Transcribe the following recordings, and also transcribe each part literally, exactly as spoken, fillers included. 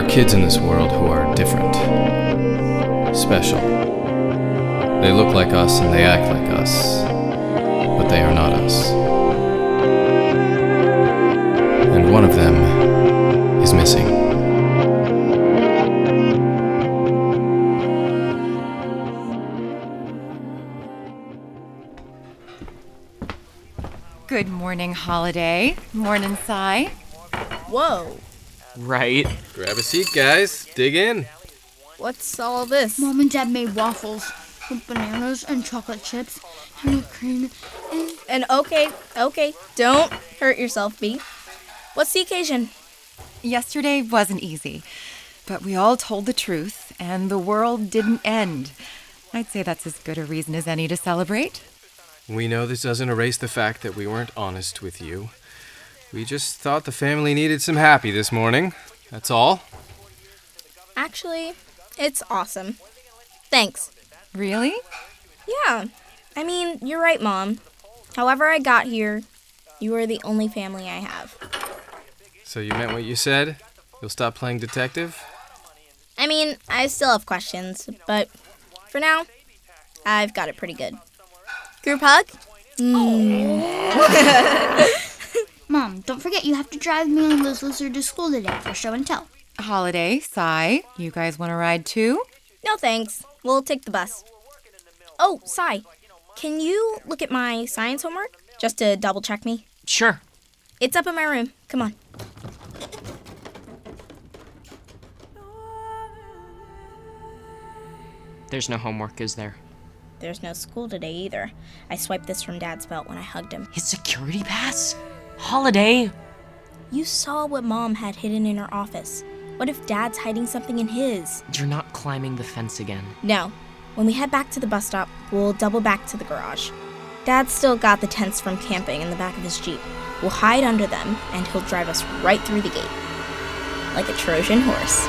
are kids in this world who are different, special. They look like us and they act like us, but they are not us. And one of them is missing. Good morning, Holiday. Morning, Sai. Whoa. Right. Grab a seat, guys. Dig in. What's all this? Mom and Dad made waffles with bananas and chocolate chips and whipped cream and... And okay, okay, don't hurt yourself, B. What's the occasion? Yesterday wasn't easy, but we all told the truth, and the world didn't end. I'd say that's as good a reason as any to celebrate. We know this doesn't erase the fact that we weren't honest with you. We just thought the family needed some happy this morning. That's all. Actually, it's awesome. Thanks. Really? Yeah. I mean, you're right, Mom. However I got here, you are the only family I have. So you meant what you said? You'll stop playing detective? I mean, I still have questions, but for now, I've got it pretty good. Group hug? Mm. Mom, don't forget you have to drive me and Liz Lizard to school today for show and tell. Holiday, Sai, you guys want to ride too? No thanks. We'll take the bus. Oh, Sai, can you look at my science homework just to double check me? Sure. It's up in my room. Come on. There's no homework, is there? There's no school today either. I swiped this from Dad's belt when I hugged him. His security pass? Holiday! You saw what Mom had hidden in her office. What if Dad's hiding something in his? You're not climbing the fence again. No. When we head back to the bus stop, we'll double back to the garage. Dad's still got the tents from camping in the back of his Jeep. We'll hide under them, and he'll drive us right through the gate. Like a Trojan horse.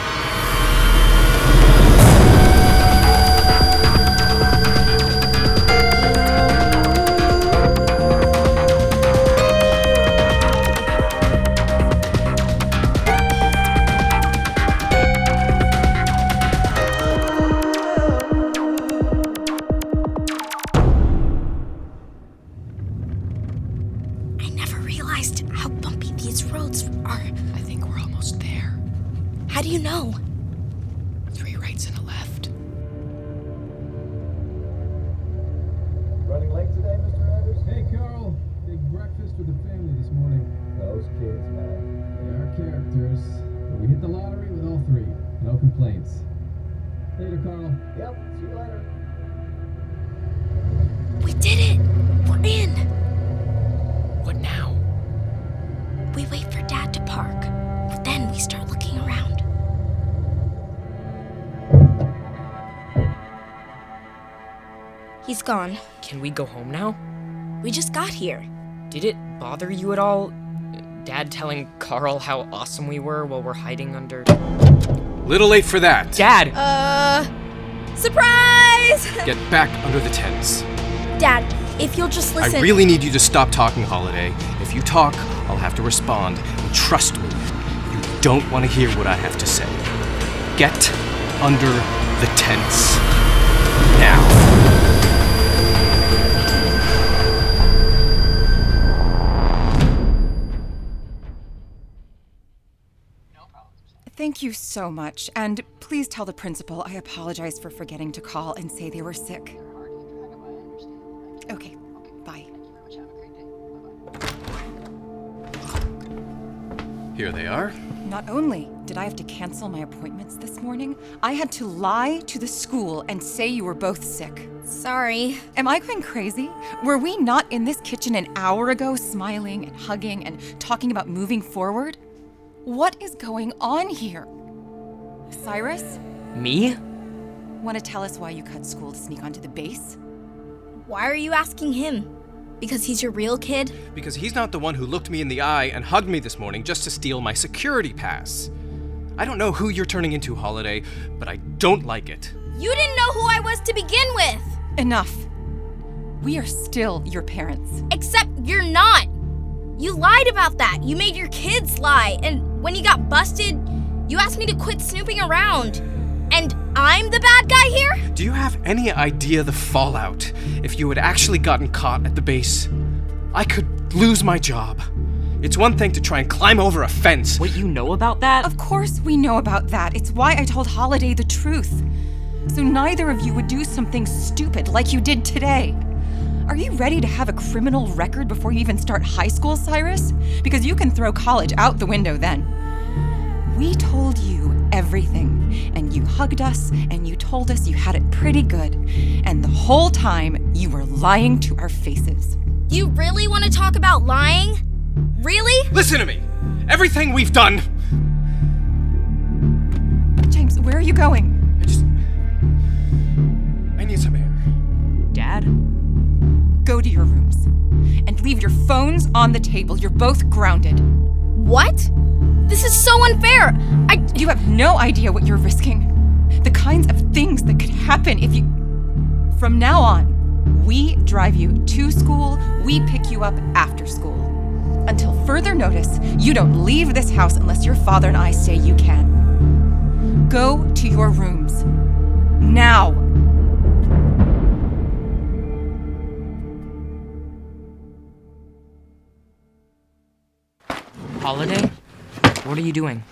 How bumpy these roads are. I think we're almost there. How do you know? Three rights and a left. Running late today, Mister Anders? Hey, Carl. Big breakfast with the family this morning. Those kids, man. They are characters. But we hit the lottery with all three. No complaints. Later, Carl. Yep, see you later. We did it! We're in! What now? We wait for Dad to park. Then we start looking around. He's gone. Can we go home now? We just got here. Did it bother you at all? Dad telling Carl how awesome we were while we're hiding under... Little late for that. Dad! Uh... Surprise! Get back under the tents. Dad, if you'll just listen... I really need you to stop talking, Holiday. If you talk, I'll have to respond. And trust me, you don't want to hear what I have to say. Get under the tents. Now. Thank you so much, and please tell the principal I apologize for forgetting to call and say they were sick. Okay, bye. Here they are. Not only did I have to cancel my appointments this morning, I had to lie to the school and say you were both sick. Sorry. Am I going crazy? Were we not in this kitchen an hour ago smiling and hugging and talking about moving forward? What is going on here? Cyrus? Me? Want to tell us why you cut school to sneak onto the base? Why are you asking him? Because he's your real kid? Because he's not the one who looked me in the eye and hugged me this morning just to steal my security pass. I don't know who you're turning into, Holiday, but I don't like it. You didn't know who I was to begin with! Enough. We are still your parents. Except you're not. You lied about that. You made your kids lie. And when you got busted, You asked me to quit snooping around. And I'm the bad guy here? Do you have any idea the fallout if you had actually gotten caught at the base? I could lose my job. It's one thing to try and climb over a fence. Wait, you know about that? Of course we know about that. It's why I told Holiday the truth. So neither of you would do something stupid like you did today. Are you ready to have a criminal record before you even start high school, Cyrus? Because you can throw college out the window then. We told you everything, and you hugged us, and you told us you had it pretty good. And the whole time, you were lying to our faces. You really want to talk about lying? Really? Listen to me! Everything we've done... James, where are you going? I just... I need some air. Dad? Go to your rooms. And leave your phones on the table. You're both grounded. What? This is so unfair! I... You have no idea what you're risking. The kinds of things that could happen if you... From now on, we drive you to school, we pick you up after school. Until further notice, you don't leave this house unless your father and I say you can. Go to your rooms. Now! Holiday? What are you doing?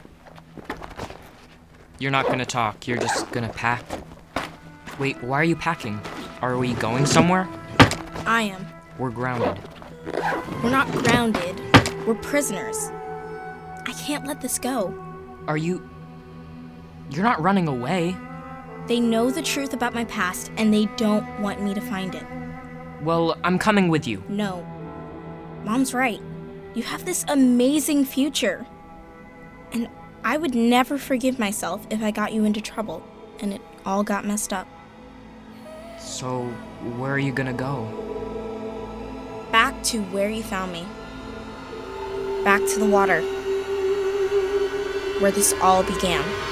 You're not gonna talk, you're just gonna pack. Wait, why are you packing? Are we going somewhere? I am. We're grounded. We're not grounded. We're prisoners. I can't let this go. Are you... You're not running away. They know the truth about my past, and they don't want me to find it. Well, I'm coming with you. No. Mom's right. You have this amazing future. And I would never forgive myself if I got you into trouble, and it all got messed up. So, where are you gonna go? Back to where you found me. Back to the water. Where this all began.